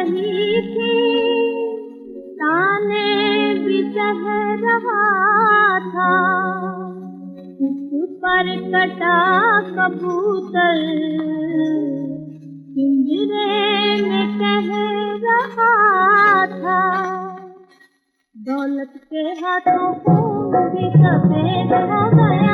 रही थी, ताने भी सह रहा था, उस पर कटा कबूतर पिंजरे में कह रहा था। दौलत के हाथों खून भी सफेद हो गया,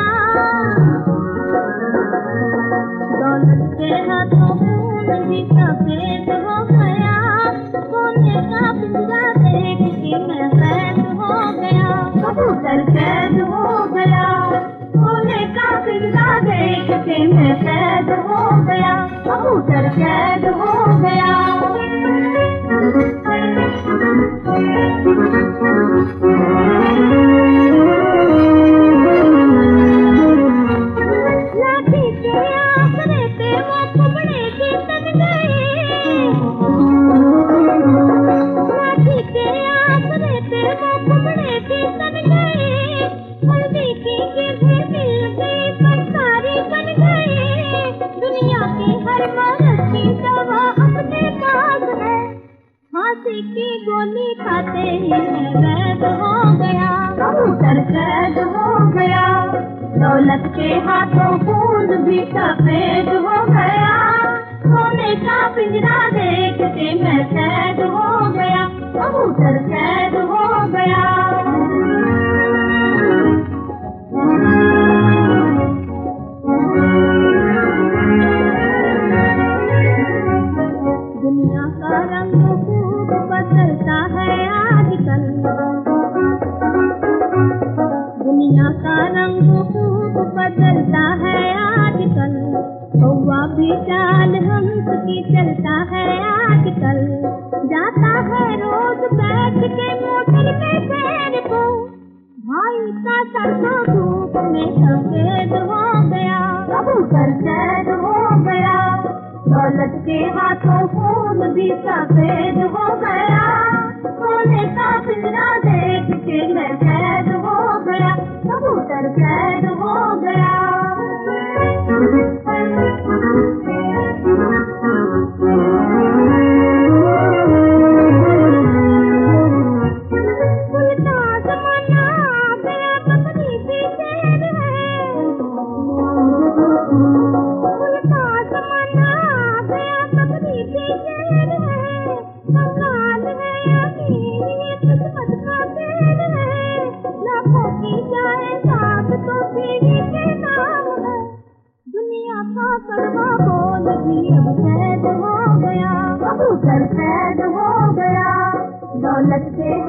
दौलत के हाथों खून भी सफेद हो गया। सोने का पिंजरा देख के मैं कैद हो गया, कबूतर कैद हो गया। सोने का पिंजरा देख के मैं कैद हो गया, कबूतर कैद हो गया। लाठी के आसरे पे वो कुबड़े भी तन गए, लाठी के आसरे पे वो कुबड़े भी तन गए। हल्दी की गिरह मिल गई पंसारी बन गए। दुनिया की हर मर्द की दवा अपने पास है, फांसी की गोली खाते ही मैं कैद हो गया, कबूतर कैद हो गया। दौलत के हाथों खून भी सफेद हो गया। सोने का पिंजरा देख के मैं कैद हो गया, कबूतर कैद हो गया। दुनिया का रंग खूब बदलता है आजकल, दुनिया का रंग खूब बदलता है आजकल। कौवा भी चाल हंस की चलता है आजकल, जाता है रोज बैठ के मोटर में पैर को। भाई का सरसों धूप में सफेद हो गया, कबूतर कैद हो गया। दौलत के हाथों खून भी सफेद हो गया। सोने का पिंजरा देख के मैं कैद हो गया, कबूतर कैद हो गया। उल्टा जमाना आ गया, बकरी भी शेर है। उल्टा जमाना आ गया, बकरी भी शेर है। कंगाल है अमीर, ये किस्मत का खेल है। लाखों की जायदाद तो बीवी के नाम है। दुनिया का कड़वा बोल भी अब कैद हो गया, कबूतर कैद हो गया। दौलत के